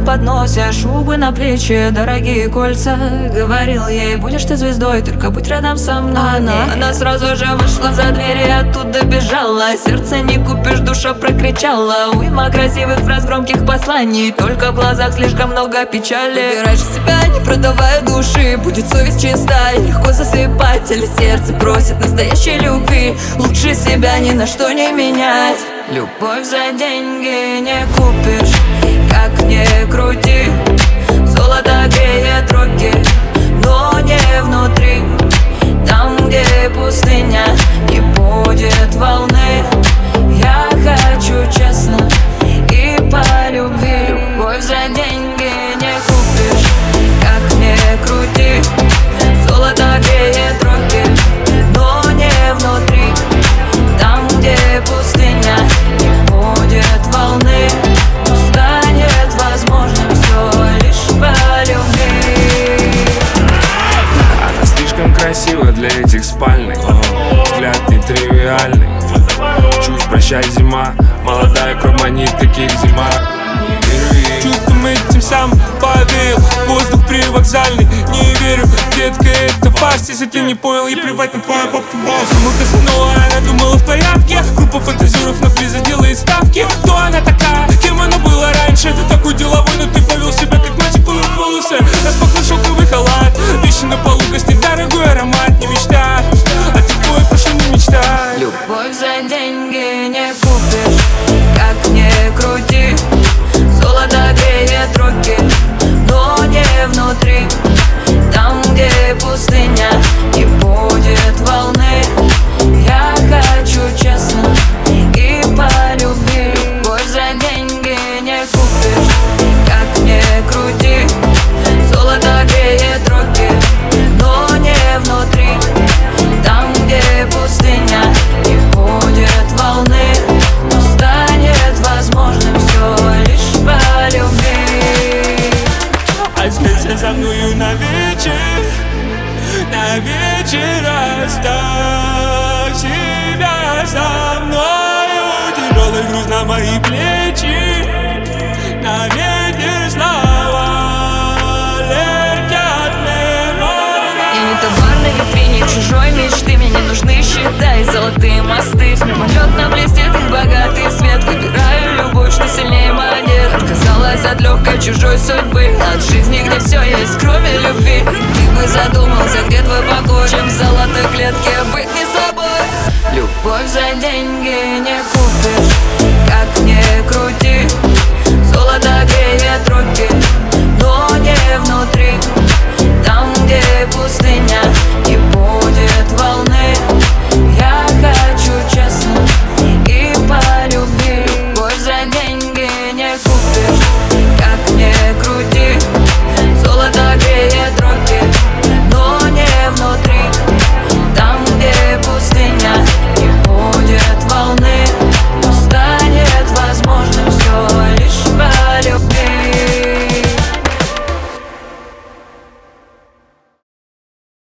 подносе, шубы на плечи, дорогие кольца. Говорил ей, будешь ты звездой, только будь рядом со мной. Она сразу же вышла за дверь и оттуда бежала. Сердце не купишь, душа прокричала. Уйма красивых фраз, громких посланий, только в глазах слишком много печали. Выбираешь себя, не продавая души, будет совесть чиста и легко засыпать. Или сердце просит настоящей любви, лучше себя ни на что не менять. Любовь за деньги не купишь, как ни крути. Золото греет руки, но не внутри. Там, где пустыня, не будет волны. Я хочу честно и по любви. Любовь за деньги не купишь, как ни крути. Золото греет руки, но не внутри. Там, где пустыня, не будет волны. Станет возможным все лишь по любви. Она слишком красива для этих спальных, взгляд нетривиальный. Чувств прощай, зима, молодая кровь манит, таких зима. Чувством этим сам поверил, воздух привокзальный. Не верю, детка, это фарс. Если ты не понял, и плевать на твою бабку бас. Мы снова, она думала в порядке. Группа фантазеров на приза делает ставки. Кто она такая, кем она была раньше? Такой деловой, но ты повел себя как мальчик, полы волосы. Распахнул шелковый халат, вещи на полу, гостей, дорогой аромат. Не мечта, а ты твой, прошу, не мечтай. Любовь за деньги не купишь, как ни крути. Золото греет руки, но не внутри. Там, где пустыня, не будет волны. Я хочу честно и по любви. Любовь за деньги не купишь, как ни крути. Золото греет руки, но не внутри. Там, где пустыня, не будет волны. Но станет возможным все лишь по любви. Останься со мною на вечер оставь себя со мною. Тяжелый груз на мои плечи, на ветер слова летят мелодии. Я не товар на витрине чужой мечты. Мне не нужны счета и золотые мосты. Мимолетно блестит их богатый свет. Выбираю любовь, что сильнее монет. Отказалась от легкой чужой судьбы, от жизни, где все есть, кроме любви. Ты бы задумался, где твой покой, чем в золотой клетке быть не собой. Любовь за деньги не купишь, как ни крути.